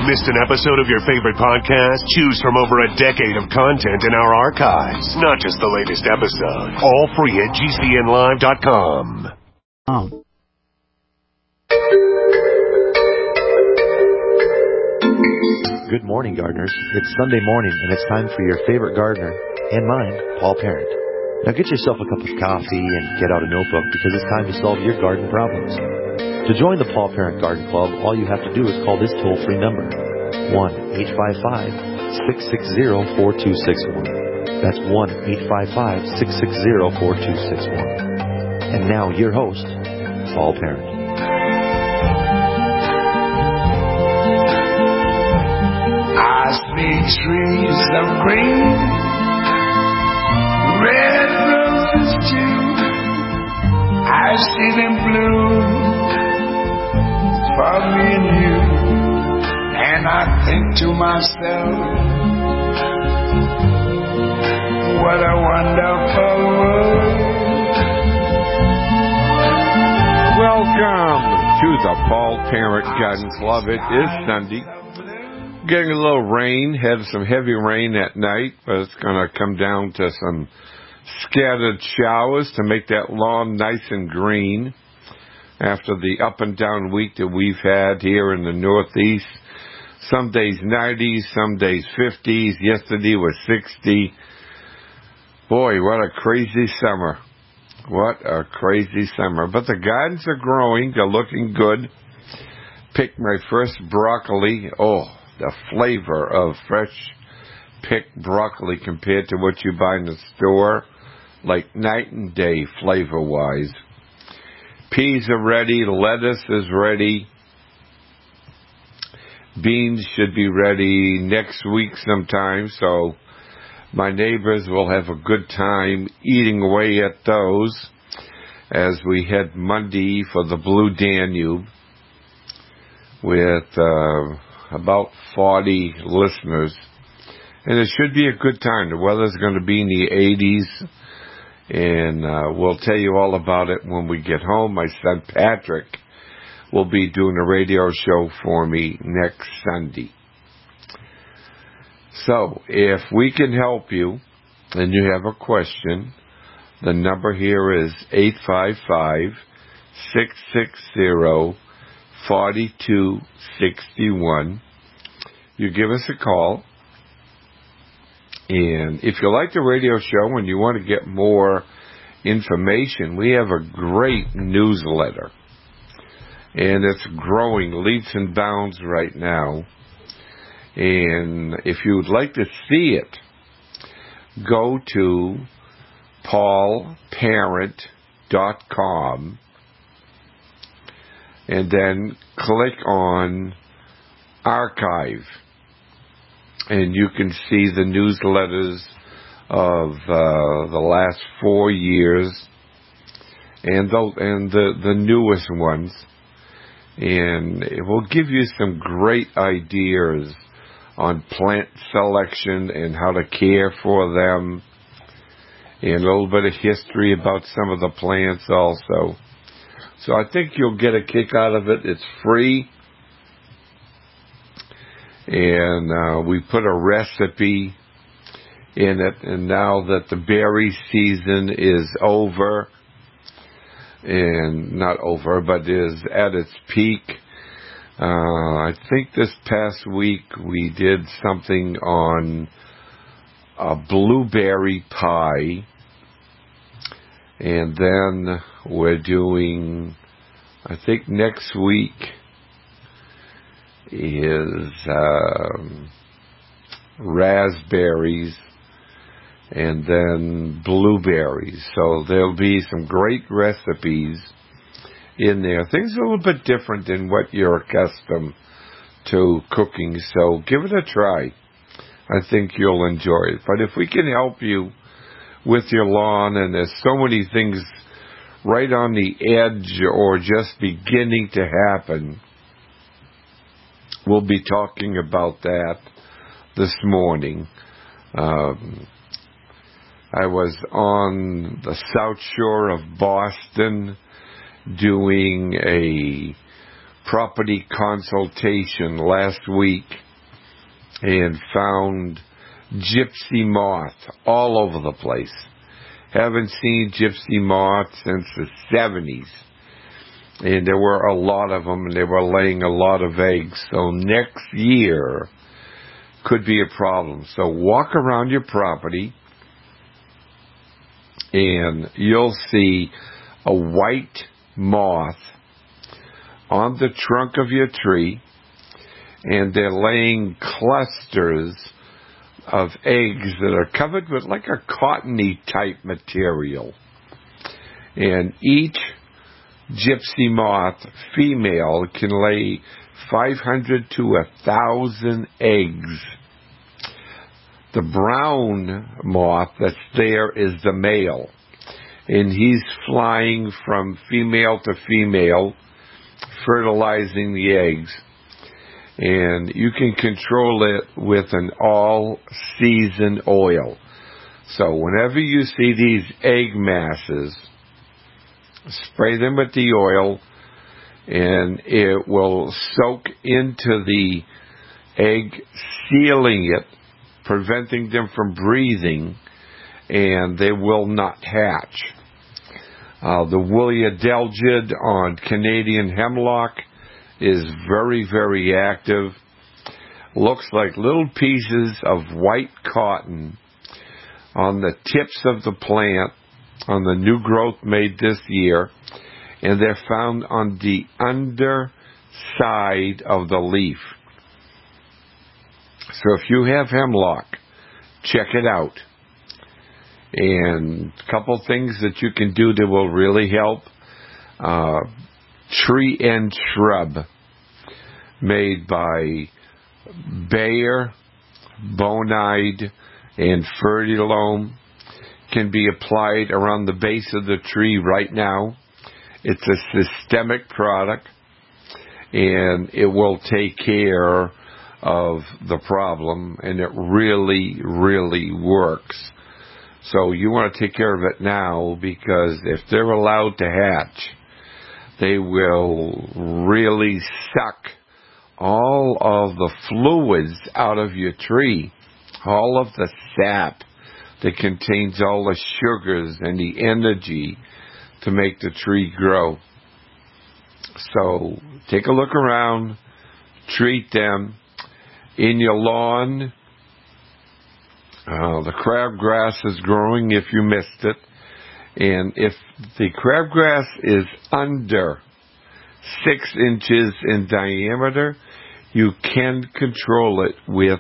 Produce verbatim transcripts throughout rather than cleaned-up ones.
Missed an episode of your favorite podcast? Choose from over a decade of content in our archives. Not just the latest episode. All free at G C N live dot com. Oh. Good morning, gardeners. It's Sunday morning, and it's time for your favorite gardener, and mine, Paul Parent. Now get yourself a cup of coffee and get out a notebook, because it's time to solve your garden problems. To join the Paul Parent Garden Club, all you have to do is call this toll-free number, one eight five five, six six zero, four two six one. That's one eight five five, six six zero, four two six one. And now, your host, Paul Parent. I see trees of green, red roses too. I see them bloom for me and you. And I think to myself, what a wonderful world. Welcome to the Paul Parent Garden Club. It is Sunday. Getting a little rain, had some heavy rain at night, but it's going to come down to some scattered showers to make that lawn nice and green after the up and down week that we've had here in the Northeast. Some days nineties, some days fifties. Yesterday was sixty. Boy, what a crazy summer. What a crazy summer. But the gardens are growing. They're looking good. Picked my first broccoli. Oh, the flavor of fresh picked broccoli compared to what you buy in the store, like night and day flavor-wise. Peas are ready. Lettuce is ready. Beans should be ready next week sometime, so my neighbors will have a good time eating away at those as we head Monday for the Blue Danube with uh, about forty listeners. And it should be a good time. The weather's going to be in the eighties, and uh, we'll tell you all about it when we get home. My son Patrick will be doing a radio show for me next Sunday. So, if we can help you and you have a question, the number here is eight five five, six six zero, four two six one. You give us a call. And if you like the radio show and you want to get more information, we have a great newsletter. And it's growing leaps and bounds right now. And if you would like to see it, go to paul parent dot com and then click on Archive. And you can see the newsletters of uh, the last four years and the, and the, the newest ones. And it will give you some great ideas on plant selection and how to care for them, and a little bit of history about some of the plants also. So I think you'll get a kick out of it. It's free. And uh, we put a recipe in it, and now that the berry season is over, and not over, but is at its peak, uh, I think this past week we did something on a blueberry pie, and then we're doing, I think next week is um, raspberries and then blueberries. So there'll be some great recipes in there. Things are a little bit different than what you're accustomed to cooking. So give it a try. I think you'll enjoy it. But if we can help you with your lawn, and there's so many things right on the edge or just beginning to happen, we'll be talking about that this morning. Um, I was on the South Shore of Boston doing a property consultation last week and found gypsy moth all over the place. Haven't seen gypsy moth since the seventies. And there were a lot of them, and they were laying a lot of eggs. So next year could be a problem. So walk around your property, and you'll see a white moth on the trunk of your tree, and they're laying clusters of eggs that are covered with like a cottony type material. And each gypsy moth female can lay five hundred to one thousand eggs. The brown moth that's there is the male, and he's flying from female to female, fertilizing the eggs. And you can control it with an all-season oil. So whenever you see these egg masses, spray them with the oil, and it will soak into the egg, sealing it, preventing them from breathing, and they will not hatch. Uh, the woolly adelgid on Canadian hemlock is very, very active. Looks like little pieces of white cotton on the tips of the plant, on the new growth made this year, and they're found on the underside of the leaf. So if you have hemlock, check it out. And a couple things that you can do that will really help. Uh, tree and shrub made by Bayer, Bonide, and Fertilome can be applied around the base of the tree right now. It's a systemic product, and it will take care of the problem, and it really, really works. So you want to take care of it now, because if they're allowed to hatch, they will really suck all of the fluids out of your tree, all of the sap that contains all the sugars and the energy to make the tree grow. So take a look around, treat them. In your lawn, uh, the crabgrass is growing if you missed it. And if the crabgrass is under six inches in diameter, you can control it with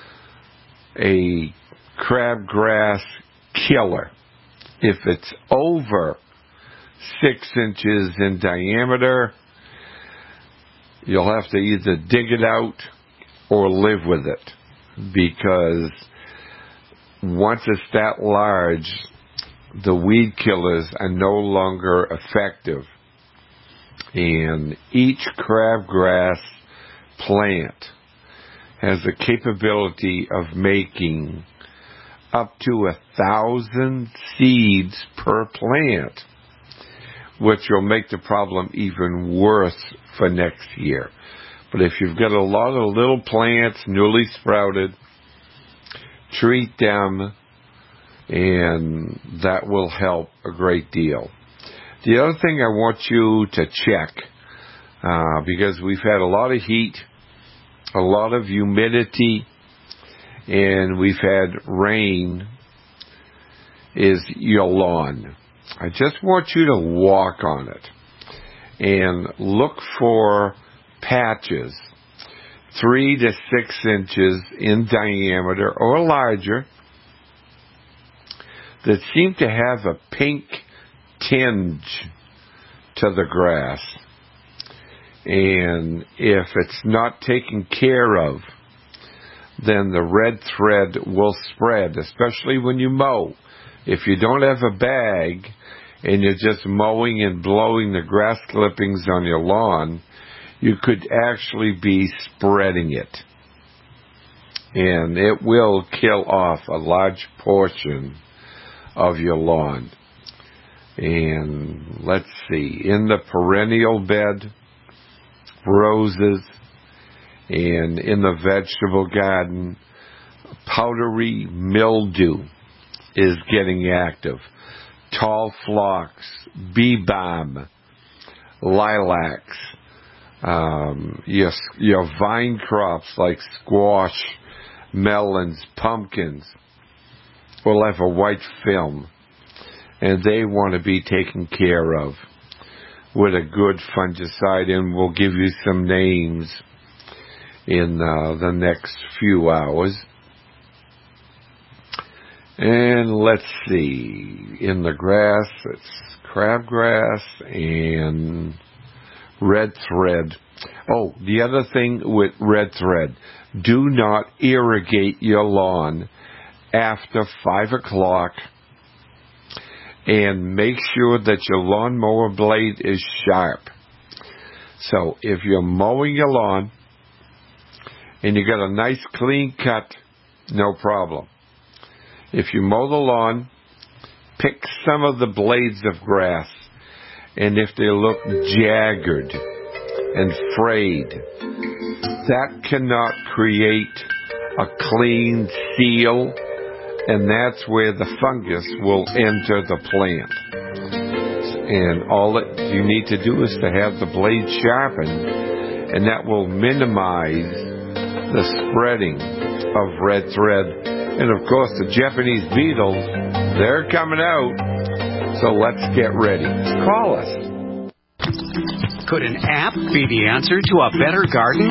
a crabgrass killer. If it's over six inches in diameter, you'll have to either dig it out or live with it, because once it's that large, the weed killers are no longer effective. And each crabgrass plant has the capability of making up to a thousand seeds per plant, which will make the problem even worse for next year. But if you've got a lot of little plants, newly sprouted, treat them, and that will help a great deal. The other thing I want you to check, uh, because we've had a lot of heat, a lot of humidity, and we've had rain, is your lawn. I just want you to walk on it and look for patches, three to six inches in diameter or larger, that seem to have a pink tinge to the grass. And if it's not taken care of, then the red thread will spread, especially when you mow. If you don't have a bag and you're just mowing and blowing the grass clippings on your lawn, you could actually be spreading it. And it will kill off a large portion of your lawn. And let's see, in the perennial bed, roses. And in the vegetable garden, powdery mildew is getting active. Tall phlox, bee balm, lilacs, um, your, your vine crops like squash, melons, pumpkins will have a white film, and they want to be taken care of with a good fungicide, and we'll give you some names in uh, the next few hours. And let's see, in the grass, it's crabgrass and red thread. Oh, the other thing with red thread, do not irrigate your lawn after five o'clock, and make sure that your lawnmower blade is sharp. So if you're mowing your lawn and you got a nice clean cut, no problem. If you mow the lawn, pick some of the blades of grass, and if they look jagged and frayed, that cannot create a clean seal, and that's where the fungus will enter the plant. And all that you need to do is to have the blade sharpened, and that will minimize the spreading of red thread. And of course, the Japanese beetles, they're coming out. So let's get ready. Call us. Could an app be the answer to a better garden?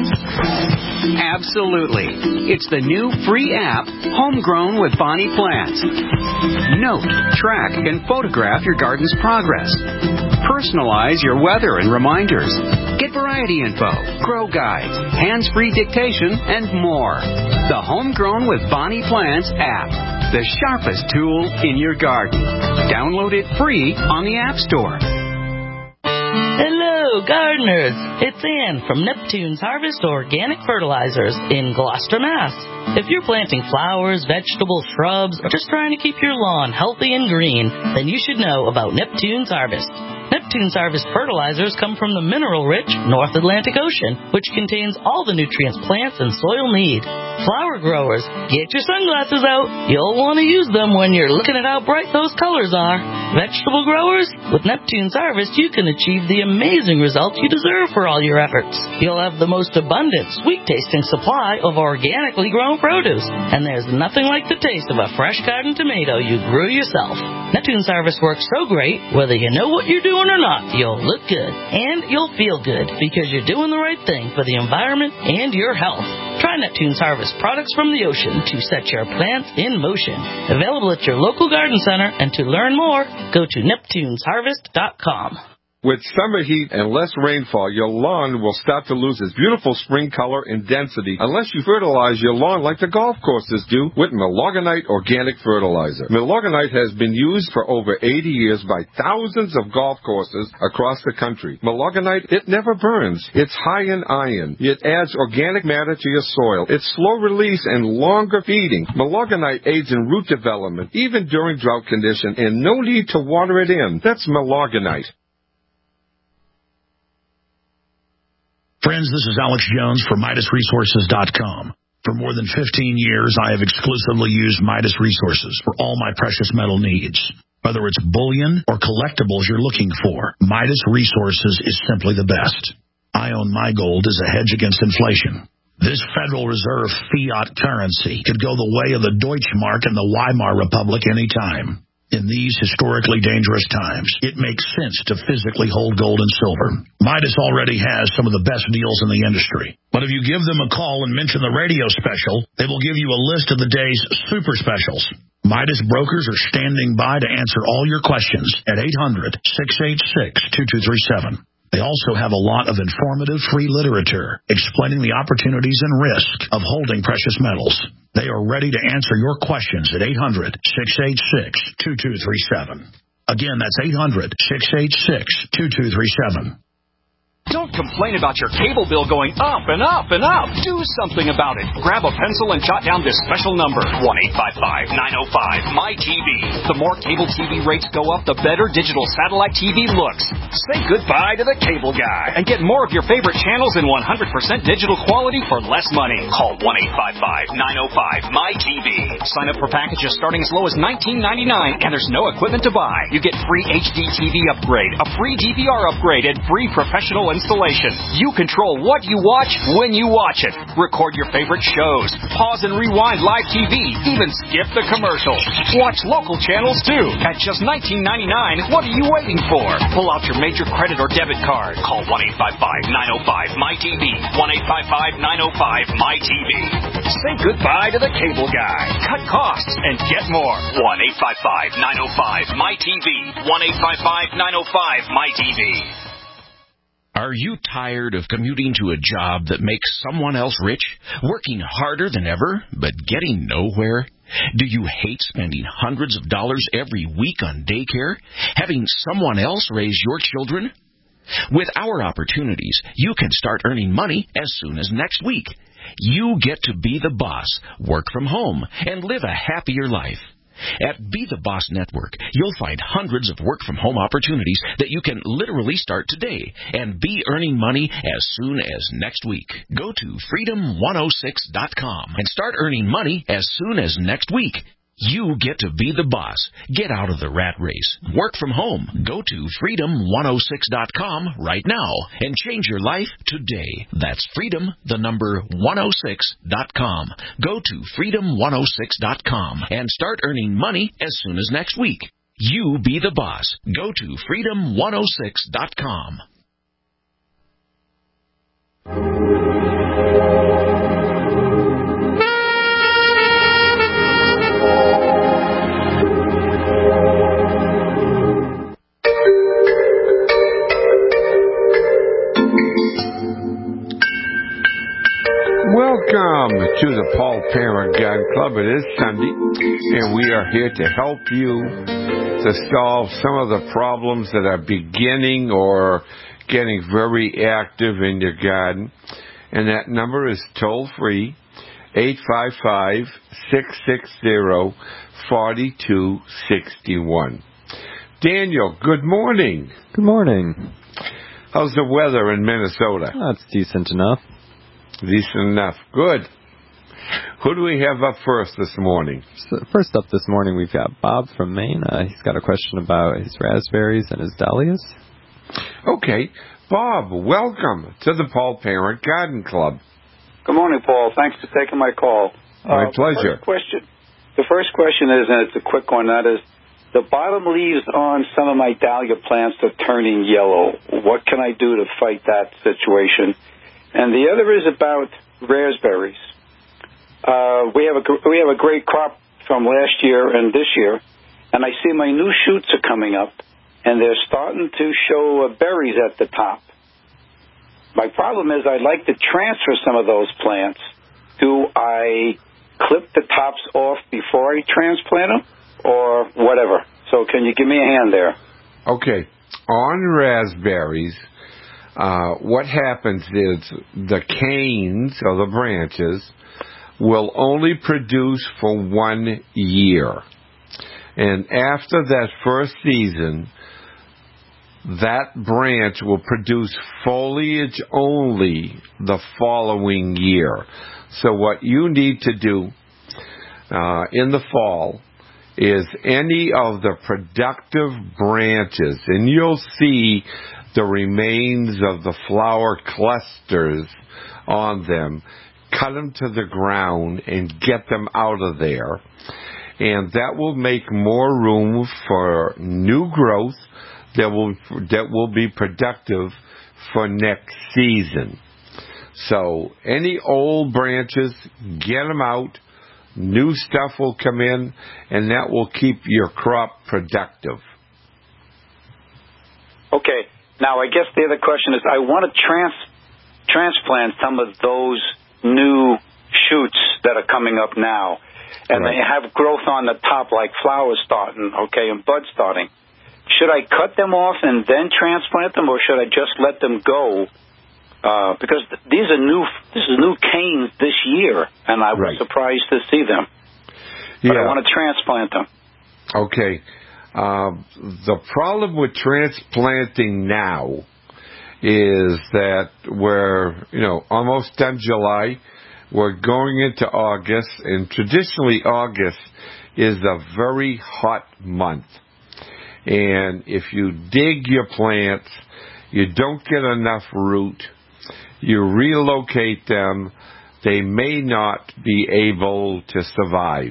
Absolutely. It's the new free app, Homegrown with Bonnie Plants. Note, track, and photograph your garden's progress. Personalize your weather and reminders. Get variety info, grow guides, hands-free dictation, and more. The Homegrown with Bonnie Plants app, the sharpest tool in your garden. Download it free on the App Store. Hello, gardeners. It's Ann from Neptune's Harvest Organic Fertilizers in Gloucester, Mass. If you're planting flowers, vegetables, shrubs, or just trying to keep your lawn healthy and green, then you should know about Neptune's Harvest. Neptune's Harvest fertilizers come from the mineral-rich North Atlantic Ocean, which contains all the nutrients plants and soil need. Flower growers, get your sunglasses out. You'll want to use them when you're looking at how bright those colors are. Vegetable growers, with Neptune's Harvest, you can achieve the amazing results you deserve for all your efforts. You'll have the most abundant, sweet-tasting supply of organically grown produce, and there's nothing like the taste of a fresh garden tomato you grew yourself. Neptune's Harvest works so great, whether you know what you're doing or not, you'll look good, and you'll feel good, because you're doing the right thing for the environment and your health. Try Neptune's Harvest products from the ocean to set your plants in motion. Available at your local garden center, and to learn more, go to neptunes harvest dot com. With summer heat and less rainfall, your lawn will start to lose its beautiful spring color and density unless you fertilize your lawn like the golf courses do with Milorganite Organic Fertilizer. Milorganite has been used for over eighty years by thousands of golf courses across the country. Milorganite, it never burns. It's high in iron. It adds organic matter to your soil. It's slow release and longer feeding. Milorganite aids in root development, even during drought condition, and no need to water it in. That's Milorganite. Friends, this is Alex Jones for Midas Resources dot com. For more than fifteen years, I have exclusively used Midas Resources for all my precious metal needs. Whether it's bullion or collectibles you're looking for, Midas Resources is simply the best. I own my gold as a hedge against inflation. This Federal Reserve fiat currency could go the way of the Deutschmark and the Weimar Republic anytime. In these historically dangerous times, it makes sense to physically hold gold and silver. Midas already has some of the best deals in the industry. But if you give them a call and mention the radio special, they will give you a list of the day's super specials. Midas brokers are standing by to answer all your questions at eight hundred, six eight six, two two three seven. They also have a lot of informative free literature explaining the opportunities and risk of holding precious metals. They are ready to answer your questions at eight hundred, six eight six, two two three seven. Again, that's eight hundred, six eight six, two two three seven. Don't complain about your cable bill going up and up and up. Do something about it. Grab a pencil and jot down this special number, one eight five five, nine oh five, M Y T V. The more cable T V rates go up, the better digital satellite T V looks. Say goodbye to the cable guy and get more of your favorite channels in one hundred percent digital quality for less money. Call one eight five five, nine oh five, M Y T V. Sign up for packages starting as low as nineteen ninety-nine, and there's no equipment to buy. You get free H D T V upgrade, a free D V R upgrade, and free professional installation. You control what you watch when you watch it. Record your favorite shows. Pause and rewind live T V. Even skip the commercials. Watch local channels too. At just nineteen ninety-nine, what are you waiting for? Pull out your major credit or debit card. Call one eight five five, nine oh five, M Y T V. one eight five five, nine oh five, M Y T V. Say goodbye to the cable guy. Cut costs and get more. one eight five five, nine oh five, M Y T V. one eight five five, nine oh five, M Y T V. Are you tired of commuting to a job that makes someone else rich, working harder than ever, but getting nowhere? Do you hate spending hundreds of dollars every week on daycare, having someone else raise your children? With our opportunities, you can start earning money as soon as next week. You get to be the boss, work from home, and live a happier life. At Be the Boss Network, you'll find hundreds of work-from-home opportunities that you can literally start today and be earning money as soon as next week. Go to freedom one oh six dot com and start earning money as soon as next week. You get to be the boss. Get out of the rat race. Work from home. Go to freedom one oh six dot com right now and change your life today. That's freedom, the number one oh six dot com. Go to freedom one oh six dot com and start earning money as soon as next week. You be the boss. Go to freedom one oh six dot com. Welcome to the Paul Parent Gun Club. It is Sunday, and we are here to help you to solve some of the problems that are beginning or getting very active in your garden. And that number is toll-free, eight five five, six six zero, four two six one. Daniel, good morning. Good morning. How's the weather in Minnesota? That's decent enough. Decent enough. Good. Who do we have up first this morning? So first up this morning, we've got Bob from Maine. Uh, he's got a question about his raspberries and his dahlias. Okay. Bob, welcome to the Paul Parent Garden Club. Good morning, Paul. Thanks for taking my call. My uh, pleasure. The first question, the first question is, and it's a quick one, that is, the bottom leaves on some of my dahlia plants are turning yellow. What can I do to fight that situation? And the other is about raspberries. Uh, we have a we have a great crop from last year and this year, and I see my new shoots are coming up, and they're starting to show uh, berries at the top. My problem is I'd like to transfer some of those plants. Do I clip the tops off before I transplant them, or whatever? So can you give me a hand there? Okay. On raspberries, Uh, what happens is the canes, or the branches, will only produce for one year. And after that first season, that branch will produce foliage only the following year. So what you need to do uh, in the fall is any of the productive branches, and you'll see the remains of the flower clusters on them, cut them to the ground and get them out of there. And that will make more room for new growth that will that will be productive for next season. So any old branches, get them out, new stuff will come in, and that will keep your crop productive. Okay. Now, I guess the other question is, I want to trans transplant some of those new shoots that are coming up now, and right. They have growth on the top, like flowers starting, okay, and buds starting. should I cut them off and then transplant them, or should I just let them go? Uh, because these are new, this is new canes this year, and I was right. surprised to see them. But yeah. I want to transplant them. Okay. Uh, the problem with transplanting now is that we're, you know, almost done July. We're going into August, and traditionally August is a very hot month. And if you dig your plants, you don't get enough root, you relocate them, they may not be able to survive.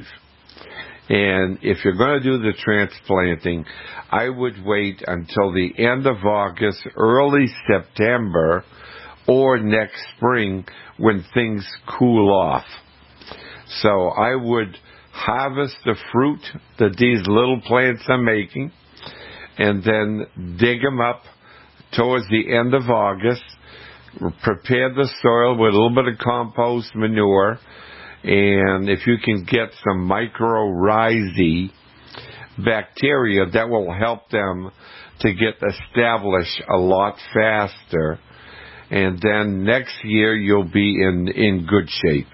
And if you're going to do the transplanting, I would wait until the end of August, early September, or next spring when things cool off. So I would harvest the fruit that these little plants are making, and then dig them up towards the end of August, prepare the soil with a little bit of compost manure, and if you can get some mycorrhizae bacteria, that will help them to get established a lot faster, and then next year you'll be in, in good shape.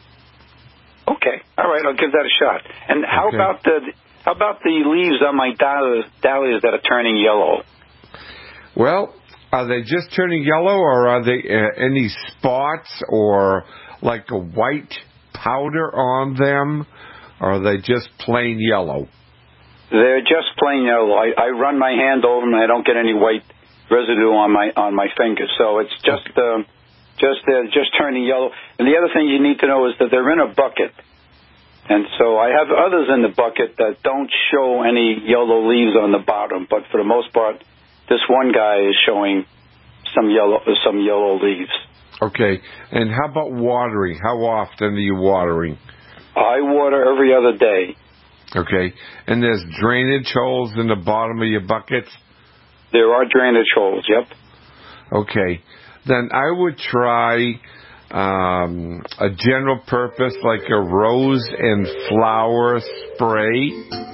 Okay, all right, I'll give that a shot. And how okay. about the how about the leaves on my dahlias, dahlias that are turning yellow? Well, are they just turning yellow, or are they uh, any spots or like a white powder on them, or are they just plain yellow? They're just plain yellow. I, I run my hand over them, and I don't get any white residue on my on my fingers. So it's just okay. uh, just uh, just turning yellow. And the other thing you need to know is that they're in a bucket. And so I have others in the bucket that don't show any yellow leaves on the bottom, but for the most part, this one guy is showing some yellow some yellow leaves. Okay. And how about watering? How often are you watering? I water every other day. Okay. And there's drainage holes in the bottom of your buckets? There are drainage holes, yep. Okay. Then I would try um, a general purpose like a rose and flower spray,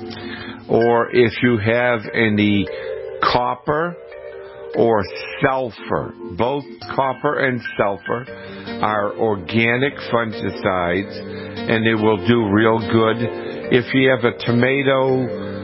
or if you have any copper or sulfur. Both copper and sulfur are organic fungicides, and it will do real good. If you have a tomato,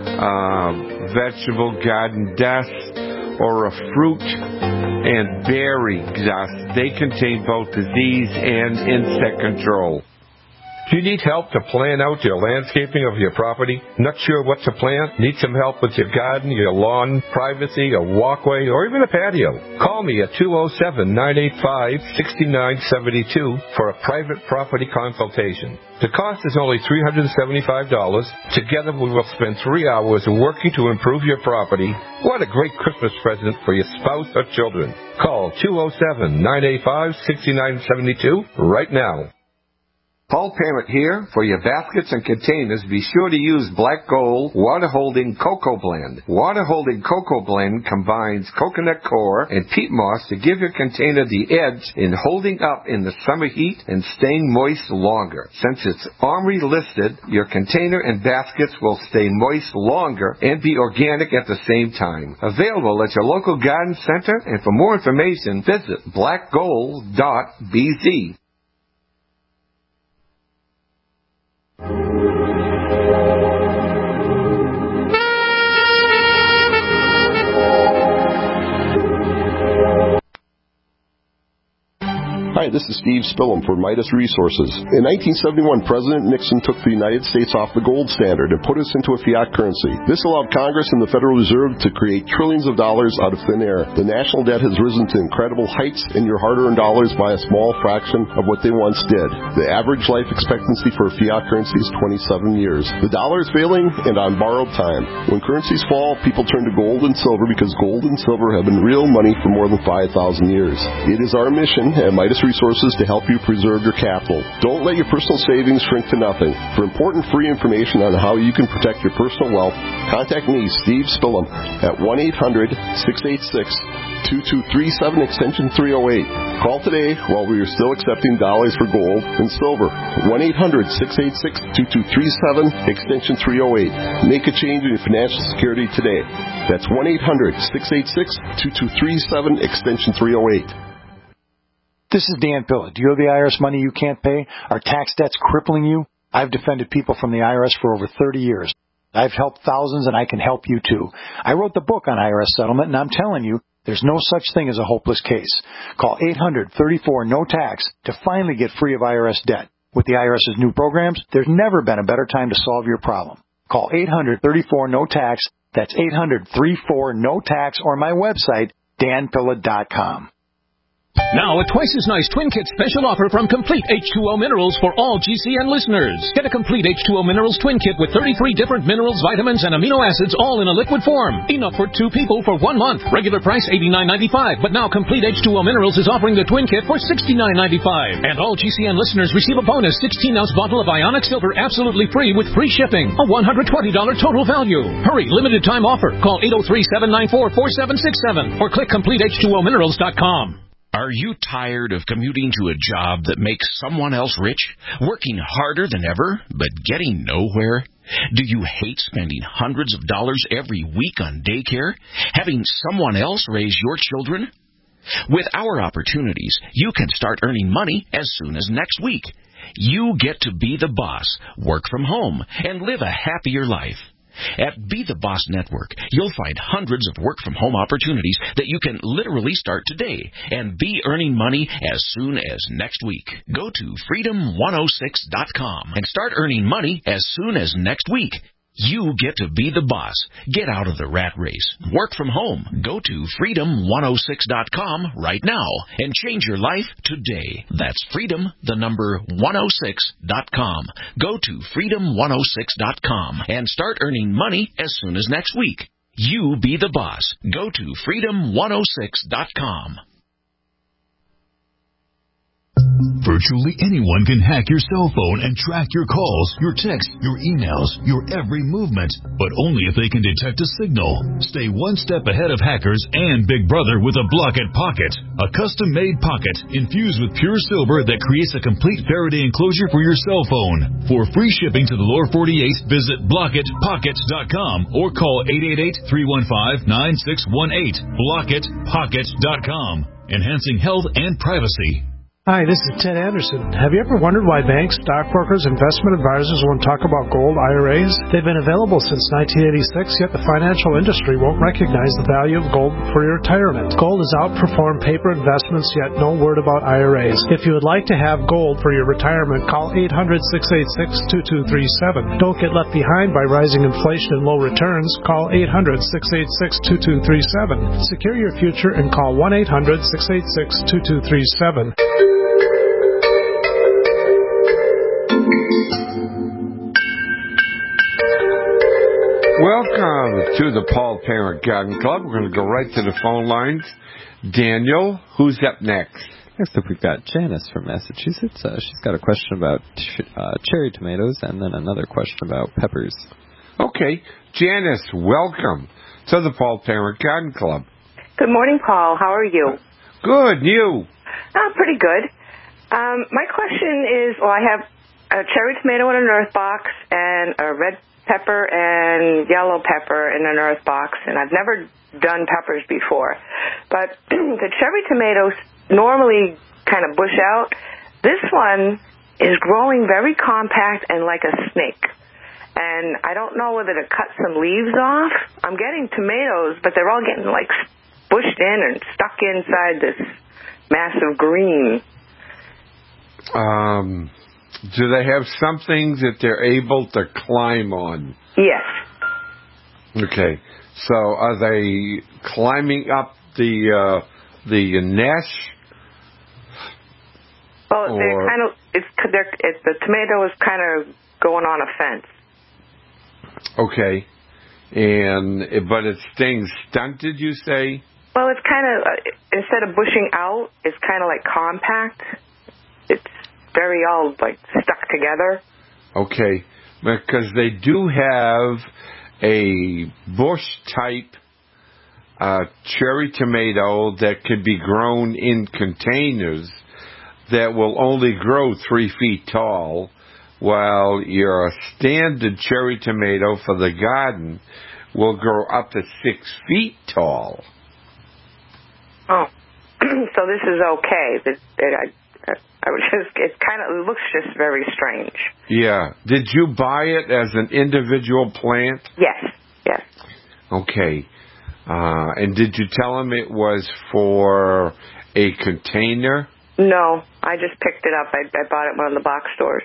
uh, vegetable garden dust, or a fruit and berry dust, they contain both disease and insect control. Do you need help to plan out your landscaping of your property? Not sure what to plant? Need some help with your garden, your lawn, privacy, a walkway, or even a patio? Call me at two oh seven, nine eight five, six nine seven two for a private property consultation. The cost is only three hundred seventy-five dollars. Together we will spend three hours working to improve your property. What a great Christmas present for your spouse or children. Call two oh seven, nine eight five, six nine seven two right now. Paul Parent here. For your baskets and containers, be sure to use Black Gold Water Holding Cocoa Blend. Water Holding Cocoa Blend combines coconut coir and peat moss to give your container the edge in holding up in the summer heat and staying moist longer. Since it's OMRI listed, your container and baskets will stay moist longer and be organic at the same time. Available at your local garden center, and for more information, visit black gold dot b z. Hi, this is Steve Spillum for Midas Resources. In nineteen seventy-one, President Nixon took the United States off the gold standard and put us into a fiat currency. This allowed Congress and the Federal Reserve to create trillions of dollars out of thin air. The national debt has risen to incredible heights, and your hard-earned dollars buy a small fraction of what they once did. The average life expectancy for a fiat currency is twenty-seven years. The dollar is failing and on borrowed time. When currencies fall, people turn to gold and silver because gold and silver have been real money for more than five thousand years. It is our mission at Midas Resources Resources to help you preserve your capital. Don't let your personal savings shrink to nothing. For important free information on how you can protect your personal wealth, contact me, Steve Spillum, at one eight hundred six eight six two two three seven, extension three oh eight. Call today while we are still accepting dollars for gold and silver. one eight hundred six eight six two two three seven, extension three oh eight. Make a change in your financial security today. That's one eight hundred six eight six two two three seven, extension three oh eight. This is Dan Pilla. Do you owe the I R S money you can't pay? Are tax debts crippling you? I've defended people from the I R S for over thirty years. I've helped thousands, and I can help you too. I wrote the book on I R S settlement, and I'm telling you, there's no such thing as a hopeless case. Call eight hundred thirty-four no tax to finally get free of I R S debt. With the IRS's new programs, there's never been a better time to solve your problem. Call eight hundred thirty-four no tax. That's eight hundred thirty-four no tax, or my website, dan pilla dot com. Now, a twice as nice Twin Kit special offer from Complete H two O Minerals for all G C N listeners. Get a Complete H two O Minerals Twin Kit with thirty-three different minerals, vitamins, and amino acids all in a liquid form. Enough for two people for one month. Regular price eighty-nine ninety-five, but now Complete H two O Minerals is offering the Twin Kit for sixty-nine ninety-five. And all G C N listeners receive a bonus sixteen ounce bottle of Ionic Silver absolutely free with free shipping. A one hundred twenty dollars total value. Hurry, limited time offer. Call eight oh three, seven nine four, four seven six seven or click complete h two o minerals dot com. Are you tired of commuting to a job that makes someone else rich, working harder than ever, but getting nowhere? Do you hate spending hundreds of dollars every week on daycare, having someone else raise your children? With our opportunities, you can start earning money as soon as next week. You get to be the boss, work from home, and live a happier life. At Be the Boss Network, you'll find hundreds of work-from-home opportunities that you can literally start today and be earning money as soon as next week. Go to freedom one oh six dot com and start earning money as soon as next week. You get to be the boss. Get out of the rat race. Work from home. Go to freedom one oh six dot com right now and change your life today. That's freedom, the number one oh six dot com. Go to freedom one oh six dot com and start earning money as soon as next week. You be the boss. Go to freedom one oh six dot com. Virtually anyone can hack your cell phone and track your calls, your texts, your emails, your every movement, but only if they can detect a signal. Stay one step ahead of hackers and Big Brother with a Blockit Pocket, a custom-made pocket infused with pure silver that creates a complete Faraday enclosure for your cell phone. For free shipping to the lower forty-eight, visit blockit pocket dot com or call eight eight eight, three one five, nine six one eight. blockit pocket dot com, enhancing health and privacy. Hi, this is Ted Anderson. Have you ever wondered why banks, stockbrokers, investment advisors won't talk about gold I R As? They've been available since nineteen eighty-six, yet the financial industry won't recognize the value of gold for your retirement. Gold has outperformed paper investments, yet no word about I R As. If you would like to have gold for your retirement, call eight hundred, six eight six, two two three seven. Don't get left behind by rising inflation and low returns. Call eight hundred, six eight six, two two three seven. Secure your future and call one eight hundred, six eight six, two two three seven. Welcome to the Paul Parent Garden Club. We're going to go right to the phone lines. Daniel, who's up next? Next up, we've got Janice from Massachusetts. Uh, she's got a question about ch- uh, cherry tomatoes and then another question about peppers. Okay. Janice, welcome to the Paul Parent Garden Club. Good morning, Paul. How are you? Good. You? Oh, pretty good. Um, my question is, well, I have a cherry tomato in an earth box and a red pepper and yellow pepper in an earth box, and I've never done peppers before. But the cherry tomatoes normally kind of bush out. This one is growing very compact and like a snake. And I don't know whether to cut some leaves off. I'm getting tomatoes, but they're all getting like bushed in and stuck inside this massive green. Um... Do they have something that they're able to climb on? Yes. Okay. So are they climbing up the uh, the nest? Well, or... they're kind of it's, they're, it's the tomato is kind of going on a fence. Okay. And but it's staying stunted, you say? Well, it's kind of, uh, instead of bushing out, it's kind of like compact. It's very all, like, stuck together. Okay, because they do have a bush-type uh, cherry tomato that could be grown in containers that will only grow three feet tall, while your standard cherry tomato for the garden will grow up to six feet tall. Oh, so this is okay. This, it, I, I was just, it kind of, it looks just very strange. Yeah. Did you buy it as an individual plant? Yes, yes. Okay. Uh, and did you tell him it was for a container? No, I just picked it up. I, I bought it at one of the box stores.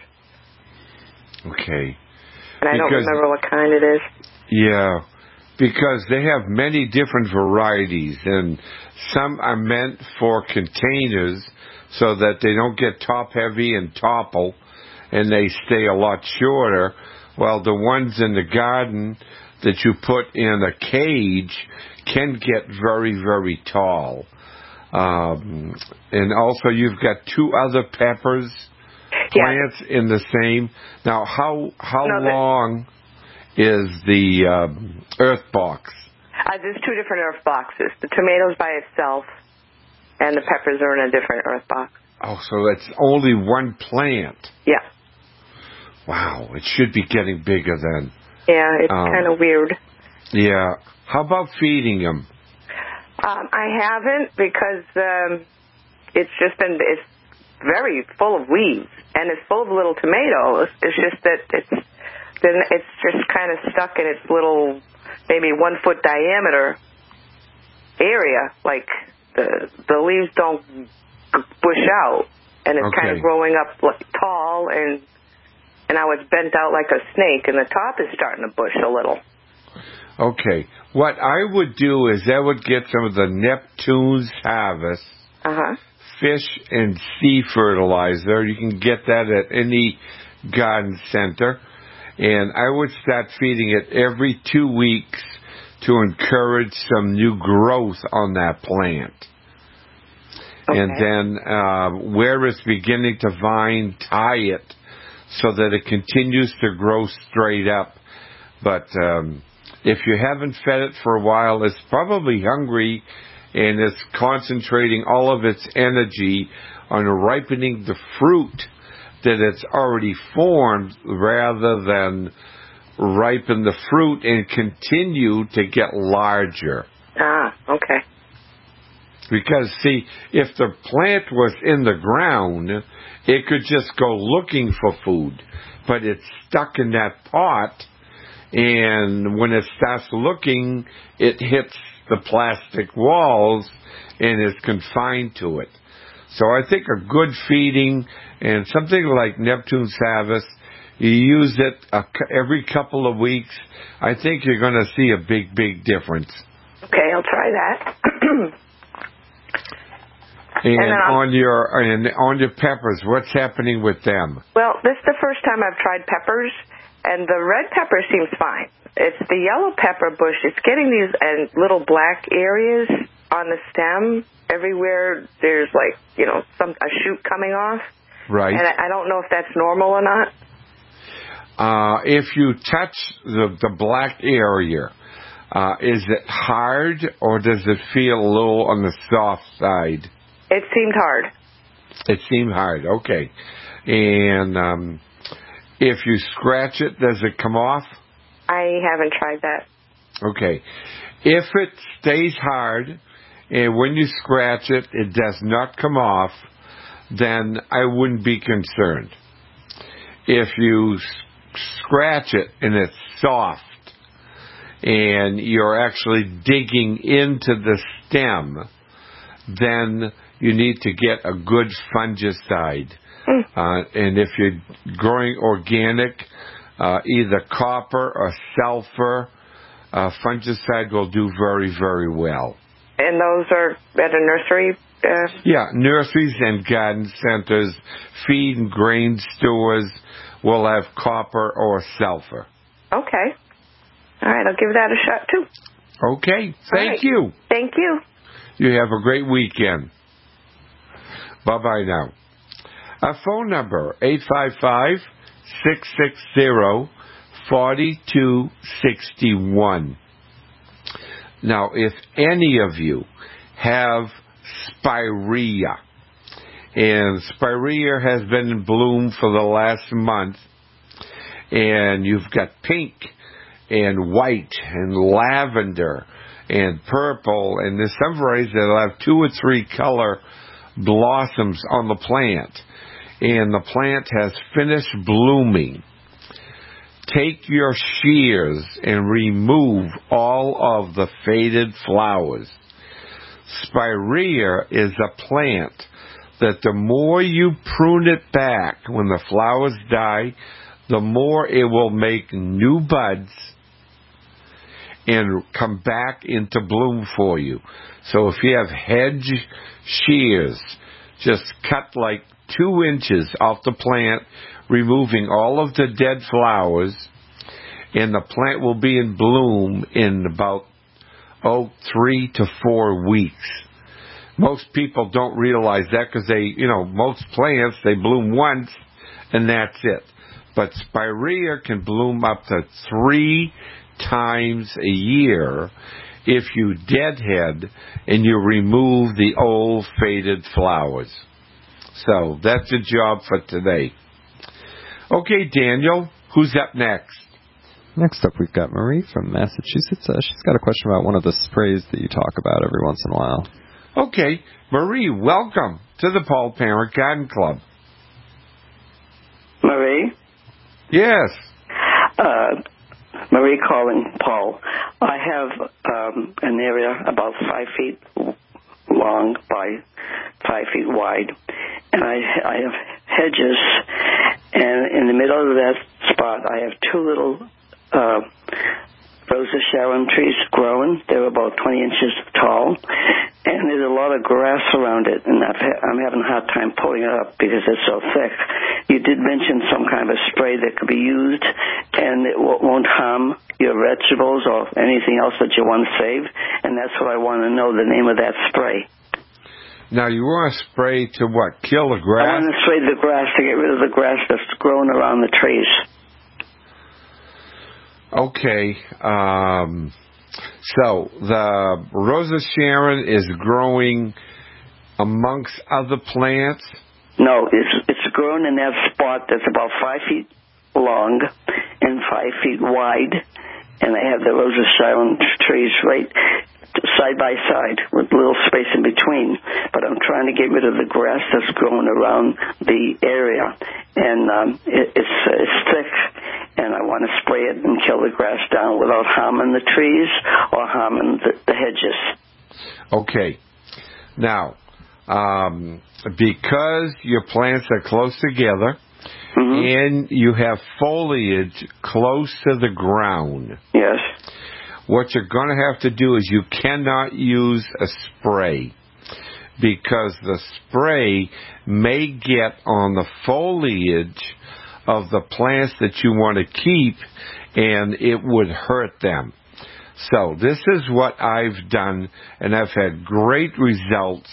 Okay. And I because, don't remember what kind it is. Yeah, because they have many different varieties, and some are meant for containers so that they don't get top-heavy and topple, and they stay a lot shorter, while the ones in the garden that you put in a cage can get very, very tall. Um, and also you've got two other peppers plants yeah. in the same. Now, how how no, long is the um, earth box? Uh, there's two different earth boxes. The tomatoes by itself, and the peppers are in a different earth box. Oh, so it's only one plant. Yeah. Wow, it should be getting bigger then. Yeah, it's um, kind of weird. Yeah. How about feeding them? Um, I haven't because um, it's just been, it's very full of weeds, and it's full of little tomatoes. It's just that it's then it's just kind of stuck in its little, maybe one foot diameter area. Like the the leaves don't bush out, and it's okay. kind of growing up like, tall, and and now it's bent out like a snake, and the top is starting to bush a little. Okay. What I would do is I would get some of the Neptune's Harvest uh-huh. fish and sea fertilizer. You can get that at any garden center. And I would start feeding it every two weeks to encourage some new growth on that plant. Okay. And then uh, where it's beginning to vine, tie it so that it continues to grow straight up. But um, if you haven't fed it for a while, it's probably hungry and it's concentrating all of its energy on ripening the fruit that it's already formed rather than ripen the fruit and continue to get larger. Ah, okay. Because, see, if the plant was in the ground, it could just go looking for food. But it's stuck in that pot, and when it starts looking, it hits the plastic walls and is confined to it. So I think a good feeding and something like Neptune's Harvest, you use it a, every couple of weeks, I think you're going to see a big, big difference. Okay, I'll try that. And, and on your and on your peppers, what's happening with them? Well, this is the first time I've tried peppers, and the red pepper seems fine. It's the yellow pepper bush. It's getting these and little black areas on the stem. Everywhere there's like, you know, some a shoot coming off. Right. And I, I don't know if that's normal or not. Uh, if you touch the, the black area, uh, is it hard or does it feel a little on the soft side? It seemed hard. It seemed hard, okay. And um, if you scratch it, does it come off? I haven't tried that. Okay. If it stays hard and when you scratch it, it does not come off, then I wouldn't be concerned. If you s- scratch it and it's soft and you're actually digging into the stem, then you need to get a good fungicide. Mm. Uh, and if you're growing organic, uh, either copper or sulfur, uh, fungicide will do very, very well. And those are at a nursery? Uh... Yeah, nurseries and garden centers, feed and grain stores will have copper or sulfur. Okay. All right, I'll give that a shot, too. Okay, thank right. you. Thank you. You have a great weekend. Bye-bye now. Our phone number, eight five five, six six zero, four two six one. Now, if any of you have spirea, and spirea has been in bloom for the last month, and you've got pink and white and lavender and purple, and there's some varieties that have two or three color blossoms on the plant, and the plant has finished blooming, take your shears and remove all of the faded flowers. Spirea is a plant that the more you prune it back when the flowers die, the more it will make new buds and come back into bloom for you. So if you have hedge shears, just cut like two inches off the plant, removing all of the dead flowers, and the plant will be in bloom in about, oh, three to four weeks. Most people don't realize that because they, you know, most plants, they bloom once and that's it. But spirea can bloom up to three times a year if you deadhead and you remove the old faded flowers. So that's the job for today. Okay, Daniel, who's up next? Next up, we've got Marie from Massachusetts. Uh, she's got a question about one of the sprays that you talk about every once in a while. Okay, Marie, welcome to the Paul Parent Garden Club. Marie? Yes. Uh, Marie calling Paul. I have um, an area about five feet long by five feet wide, and I, I have hedges, and in the middle of that spot I have two little uh, Rosa Sharon trees growing. They're about twenty inches tall, and there's a lot of grass around it, and I've ha- I'm having a hard time pulling it up because it's so thick. You did mention some kind of a spray that could be used, and it w- won't harm your vegetables or anything else that you want to save, and that's what I want to know, the name of that spray. Now, you want to spray to what? Kill the grass? I want to spray the grass to get rid of the grass that's growing around the trees. Okay. Um, so, the Rosa Sharon is growing amongst other plants? No, it's it's grown in that spot that's about five feet long and five feet wide, and I have the Rosa Sharon trees right side by side with little space in between. But I'm trying to get rid of the grass that's growing around the area, and um, it, it's it's thick, and I want to spray it and kill the grass down without harming the trees or harming the, the hedges. Okay. Now, um, because your plants are close together, mm-hmm. and you have foliage close to the ground. Yes. What you're going to have to do is you cannot use a spray, because the spray may get on the foliage of the plants that you want to keep, and it would hurt them. So this is what I've done, and I've had great results,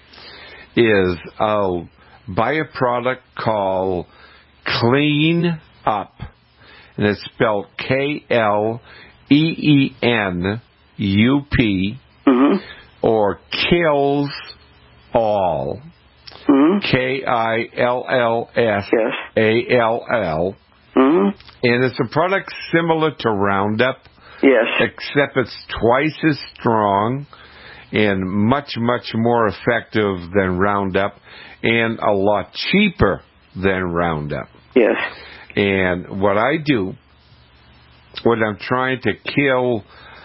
is I'll buy a product called Clean Up, and it's spelled K L E E N U P, mm-hmm. or Kills All, mm-hmm. K I L L S A L L, mm-hmm. and it's a product similar to Roundup, yes, except it's twice as strong and much, much more effective than Roundup, and a lot cheaper than Roundup. Yes. And what I do, when I'm trying to kill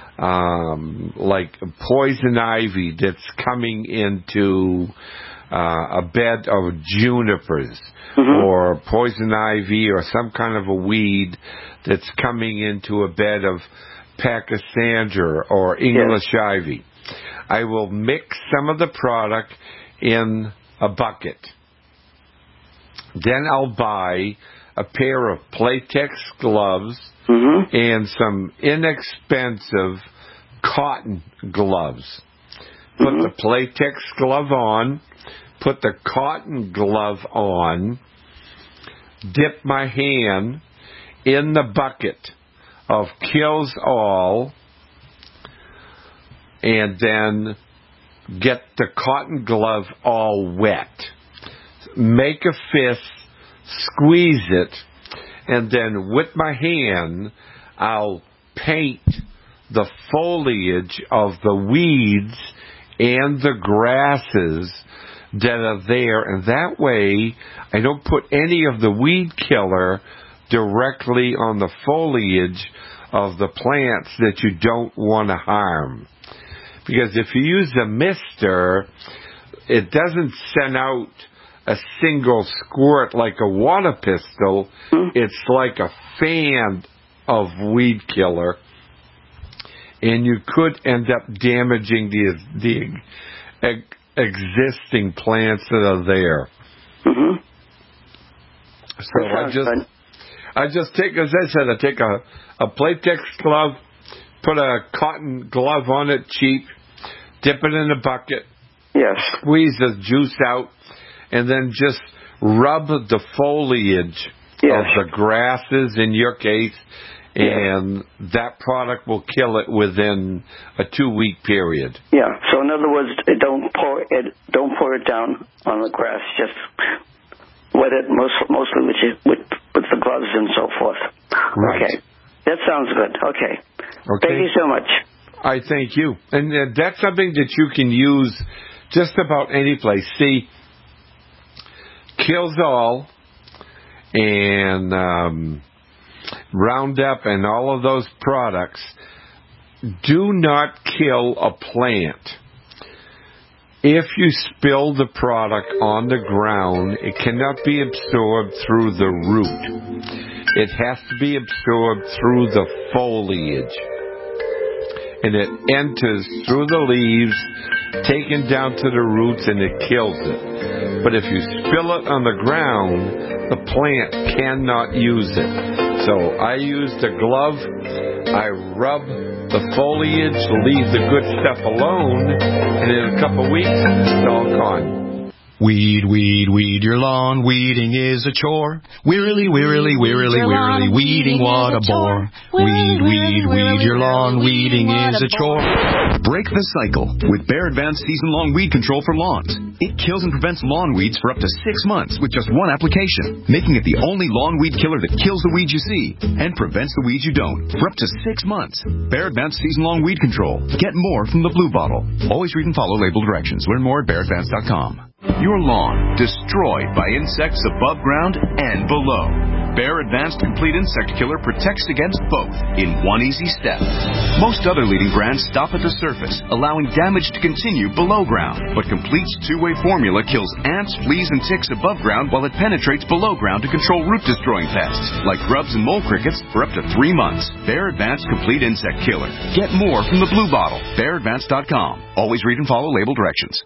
um, like poison ivy that's coming into uh, a bed of junipers, mm-hmm. or poison ivy or some kind of a weed that's coming into a bed of pachysandra or English yes. ivy, I will mix some of the product in a bucket. Then I'll buy a pair of Playtex gloves, mm-hmm. and some inexpensive cotton gloves. put mm-hmm. the Playtex glove on, put the cotton glove on, dip my hand in the bucket of Kills All, and then get the cotton glove all wet. Make a fist, squeeze it, and then with my hand, I'll paint the foliage of the weeds and the grasses that are there, and that way I don't put any of the weed killer directly on the foliage of the plants that you don't want to harm. Because if you use a mister, it doesn't send out a single squirt like a water pistol. It's like a fan of weed killer, and you could end up damaging the the ex- existing plants that are there. Mm-hmm. So I just fun. I just take, as I said, I take a, a Playtex glove, put a cotton glove on it, cheap, dip it in a bucket, yes, squeeze the juice out, and then just rub the foliage yes. of the grasses in your case, and yes. that product will kill it within a two-week period. Yeah. So in other words, it don't pour it don't pour it down on the grass. Just wet it most, mostly with, you, with with the gloves and so forth. Right. Okay. That sounds good. Okay. Okay. Thank you so much. I thank you. And uh, that's something that you can use just about any place. See, Kills All and um, Roundup and all of those products do not kill a plant. If you spill the product on the ground, it cannot be absorbed through the root. It has to be absorbed through the foliage. And it enters through the leaves, taken down to the roots, and it kills it. But if you spill it on the ground, the plant cannot use it. So I use the glove, I rub the foliage, leave the good stuff alone, and in a couple of weeks, it's all gone. Weed, weed, weed your lawn. Weeding is a chore. Wearily, wearily, wearily, wearily, weeding, what a bore. Weed, weed, weed your lawn. Weeding is a chore. Break the cycle with Bear Advanced Season-Long Weed Control for Lawns. It kills and prevents lawn weeds for up to six months with just one application, making it the only lawn weed killer that kills the weeds you see and prevents the weeds you don't for up to six months. Bear Advanced Season-Long Weed Control. Get more from the blue bottle. Always read and follow label directions. Learn more at bear advanced dot com. Your lawn destroyed by insects above ground and below. Bear Advanced Complete Insect Killer protects against both in one easy step. Most other leading brands stop at the surface, allowing damage to continue below ground. But Complete's two-way formula kills ants, fleas, and ticks above ground while it penetrates below ground to control root-destroying pests like grubs and mole crickets for up to three months. Bear Advanced Complete Insect Killer. Get more from the blue bottle. bear advanced dot com. Always read and follow label directions.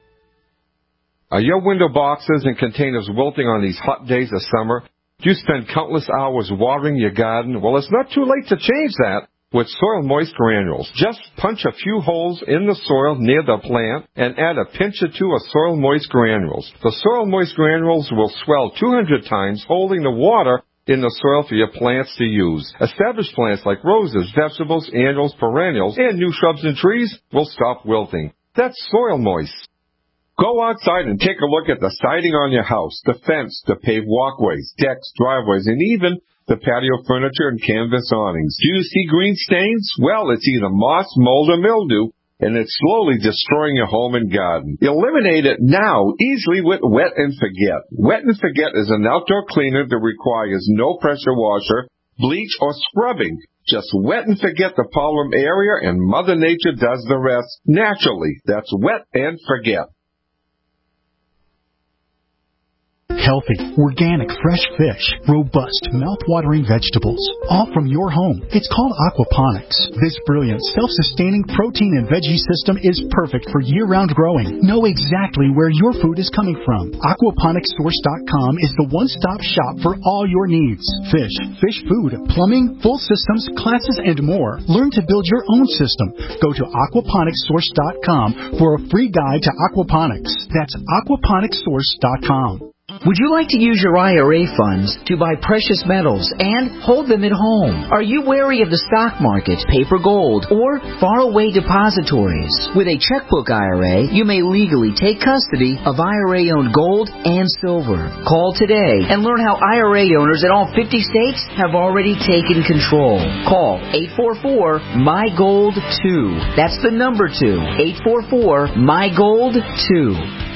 Are your window boxes and containers wilting on these hot days of summer? Do you spend countless hours watering your garden? Well, it's not too late to change that with Soil Moist Granules. Just punch a few holes in the soil near the plant and add a pinch or two of Soil Moist Granules. The Soil Moist Granules will swell two hundred times, holding the water in the soil for your plants to use. Established plants like roses, vegetables, annuals, perennials, and new shrubs and trees will stop wilting. That's Soil Moist. Go outside and take a look at the siding on your house, the fence, the paved walkways, decks, driveways, and even the patio furniture and canvas awnings. Do you see green stains? Well, it's either moss, mold, or mildew, and it's slowly destroying your home and garden. Eliminate it now, easily with Wet and Forget. Wet and Forget is an outdoor cleaner that requires no pressure washer, bleach, or scrubbing. Just wet and forget the problem area, and Mother Nature does the rest naturally. That's Wet and Forget. Healthy, organic, fresh fish, robust, mouth-watering vegetables, all from your home. It's called aquaponics. This brilliant, self-sustaining protein and veggie system is perfect for year-round growing. Know exactly where your food is coming from. aquaponics source dot com is the one-stop shop for all your needs. Fish, fish food, plumbing, full systems, classes, and more. Learn to build your own system. Go to aquaponics source dot com for a free guide to aquaponics. That's aquaponics source dot com. Would you like to use your I R A funds to buy precious metals and hold them at home? Are you wary of the stock market, paper gold, or faraway depositories? With a checkbook I R A, you may legally take custody of I R A-owned gold and silver. Call today and learn how I R A owners in all fifty states have already taken control. Call eight four four, M Y GOLD two. That's the number two. eight four four, M Y GOLD two.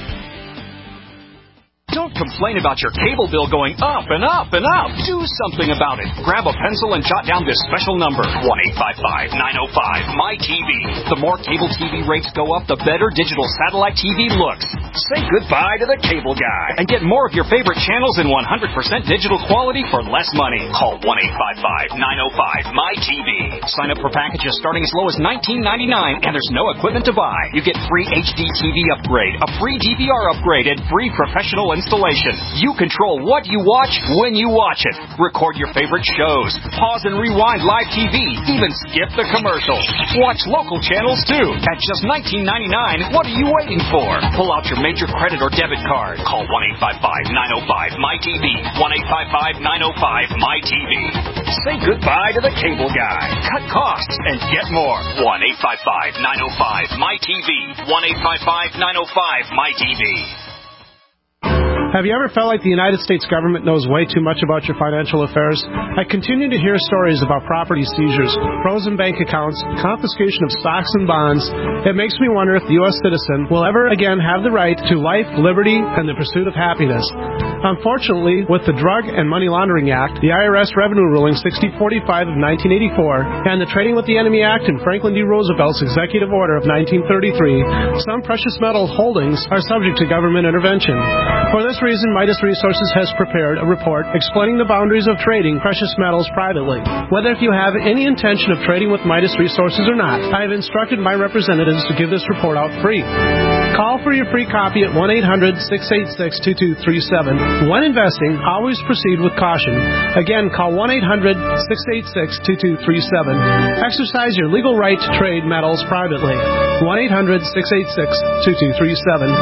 Don't complain about your cable bill going up and up and up. Do something about it. Grab a pencil and jot down this special number, one eight five five, nine oh five, M Y T V. The more cable T V rates go up, the better digital satellite T V looks. Say goodbye to the cable guy and get more of your favorite channels in one hundred percent digital quality for less money. Call one eight five five, nine oh five, M Y T V. Sign up for packages starting as low as nineteen ninety-nine, and there's no equipment to buy. You get free H D T V upgrade, a free D V R upgrade, and free professional installation. You control what you watch when you watch it. Record your favorite shows. Pause and rewind live T V. Even skip the commercials. Watch local channels too. At just nineteen ninety-nine, what are you waiting for? Pull out your major credit or debit card. Call one eight five five, nine oh five, M Y T V. one eight five five, nine oh five, M Y T V. Say goodbye to the cable guy. Cut costs and get more. one eight five five, nine oh five, M Y T V. one eight five five, nine oh five, M Y T V. Have you ever felt like the United States government knows way too much about your financial affairs? I continue to hear stories about property seizures, frozen bank accounts, confiscation of stocks and bonds. It makes me wonder if the U S citizen will ever again have the right to life, liberty, and the pursuit of happiness. Unfortunately, with the Drug and Money Laundering Act, the I R S Revenue Ruling sixty forty-five of nineteen eighty-four, and the Trading with the Enemy Act and Franklin D. Roosevelt's Executive Order of nineteen thirty-three, some precious metal holdings are subject to government intervention. For this reason, Midas Resources has prepared a report explaining the boundaries of trading precious metals privately. Whether if you have any intention of trading with Midas Resources or not, I have instructed my representatives to give this report out free. Call for your free copy at one eight hundred, six eight six, two two three seven. When investing, always proceed with caution. Again, call one eight hundred, six eight six, two two three seven. Exercise your legal right to trade metals privately. one eight hundred, six eight six, two two three seven.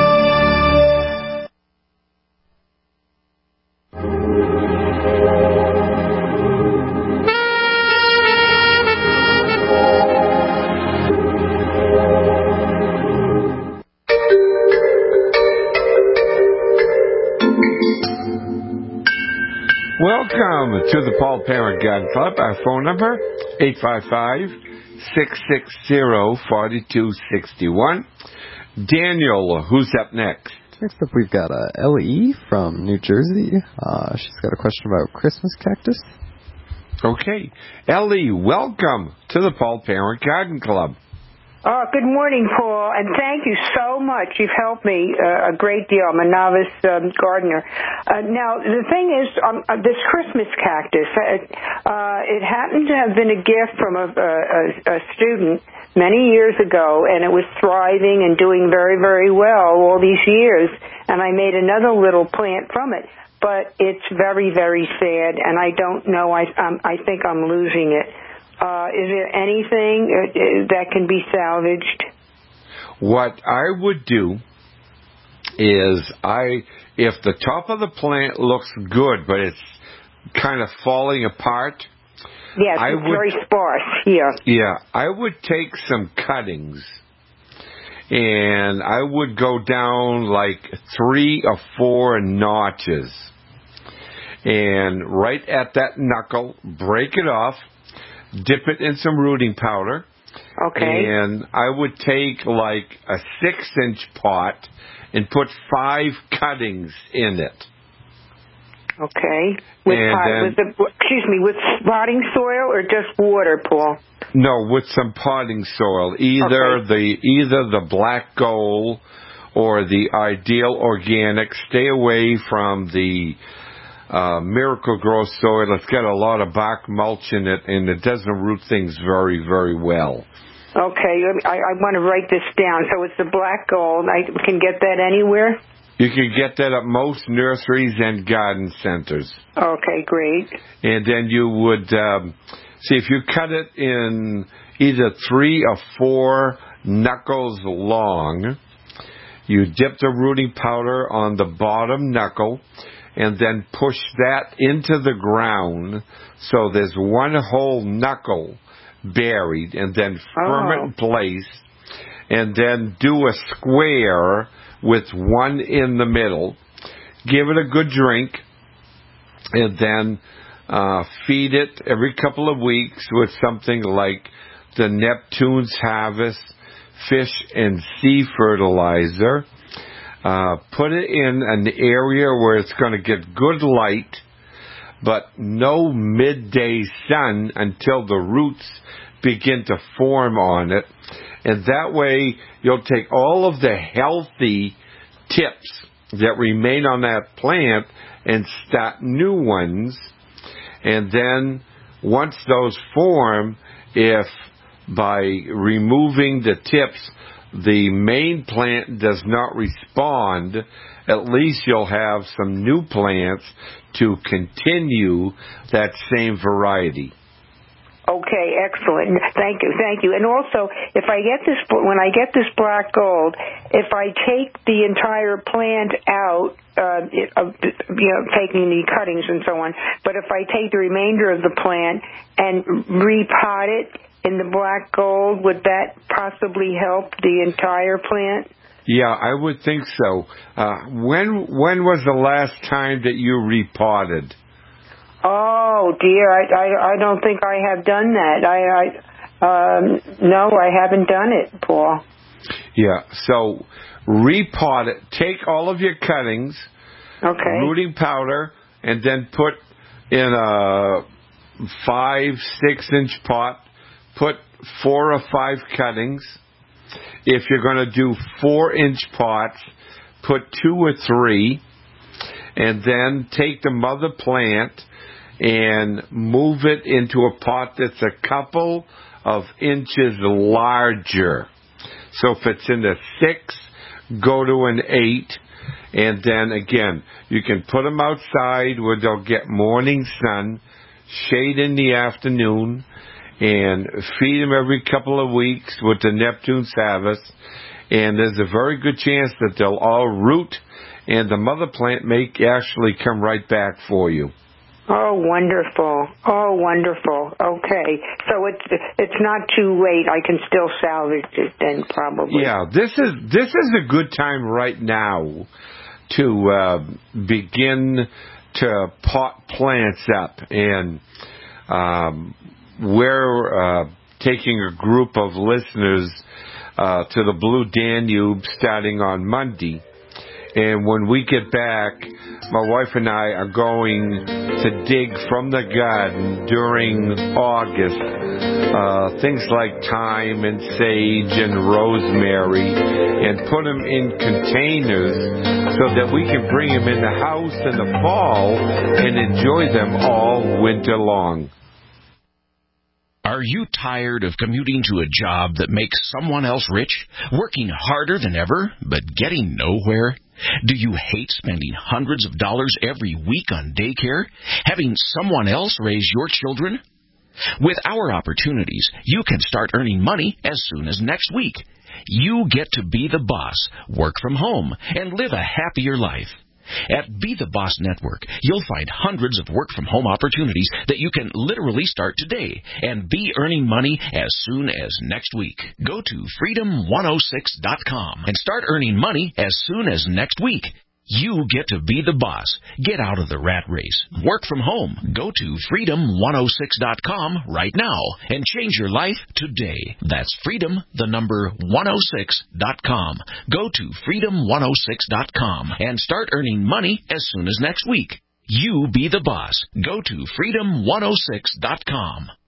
Welcome to the Paul Parent Gun Club. Our phone number, eight five five, six six zero, four two six one. Daniel, who's up next? Next up, we've got uh, Ellie from New Jersey. Uh, she's got a question about Christmas cactus. Okay. Ellie, welcome to the Paul Parent Garden Club. Oh, good morning, Paul, and thank you so much. You've helped me uh, a great deal. I'm a novice um, gardener. Uh, now, the thing is, um, uh, this Christmas cactus, uh, uh, it happened to have been a gift from a, a, a student many years ago, and it was thriving and doing very, very well all these years, and I made another little plant from it. But it's very, very sad, and I don't know. I, um, I think I'm losing it. Uh, is there anything that can be salvaged? What I would do is, I, if the top of the plant looks good, but it's kind of falling apart. Yes, I it's would, very sparse here. Yeah, I would take some cuttings, and I would go down like three or four notches. And right at that knuckle, break it off. Dip it in some rooting powder. Okay. And I would take like a six-inch pot and put five cuttings in it. Okay. With, and pot, then, with the, excuse me, with potting soil or just water, Paul? No, with some potting soil. Either okay. the either the black gold or the Ideal Organic. Stay away from the uh, Miracle-Gro soil. It's got a lot of bark mulch in it, and it doesn't root things very, very well. Okay, I, I want to write this down. So it's the Black Gold. I can get that anywhere? You can get that at most nurseries and garden centers. Okay, great. And then you would, um, see, if you cut it in either three or four knuckles long, you dip the rooting powder on the bottom knuckle and then push that into the ground so there's one whole knuckle buried, and then firm it in place, and then do a square with one in the middle. Give it a good drink, and then uh, feed it every couple of weeks with something like the Neptune's Harvest fish and sea fertilizer. Uh, put it in an area where it's going to get good light, but no midday sun until the roots begin to form on it. And that way you'll take all of the healthy tips that remain on that plant and start new ones. And then once those form, if by removing the tips the main plant does not respond, at least you'll have some new plants to continue that same variety. Okay, excellent. Thank you, thank you. And also, if I get this, when I get this Black Gold, if I take the entire plant out, uh, it, uh, you know, taking the cuttings and so on, but if I take the remainder of the plant and repot it in the Black Gold, would that possibly help the entire plant? Yeah, I would think so. Uh, when when was the last time that you repotted? Oh dear, I, I, I don't think I have done that. I, I um, no, I haven't done it, Paul. Yeah, so repot it. Take all of your cuttings, okay, rooting powder, and then put in a five, six inch pot. Put four or five cuttings. If you're going to do four inch pots, put two or three, and then take the mother plant and move it into a pot that's a couple of inches larger. So if it's in the six, go to an eight, and then again, you can put them outside where they'll get morning sun, shade in the afternoon, and feed them every couple of weeks with the Neptune's Harvest, and there's a very good chance that they'll all root, and the mother plant may actually come right back for you. Oh, wonderful. Oh, wonderful. Okay. So it's it's not too late. I can still salvage it then, probably. Yeah, this is this is a good time right now to uh, begin to pot plants up. And um, we're uh, taking a group of listeners uh, to the Blue Danube starting on Monday. And when we get back, my wife and I are going to dig from the garden during August uh, things like thyme and sage and rosemary, and put them in containers so that we can bring them in the house in the fall and enjoy them all winter long. Are you tired of commuting to a job that makes someone else rich, working harder than ever, but getting nowhere? Do you hate spending hundreds of dollars every week on daycare, having someone else raise your children? With our opportunities, you can start earning money as soon as next week. You get to be the boss, work from home, and live a happier life. At Be the Boss Network, you'll find hundreds of work-from-home opportunities that you can literally start today and be earning money as soon as next week. Go to freedom one oh six dot com and start earning money as soon as next week. You get to be the boss. Get out of the rat race. Work from home. Go to freedom one oh six dot com right now and change your life today. That's freedom, the number one oh six dot com. Go to freedom one oh six dot com and start earning money as soon as next week. You be the boss. Go to freedom one oh six dot com.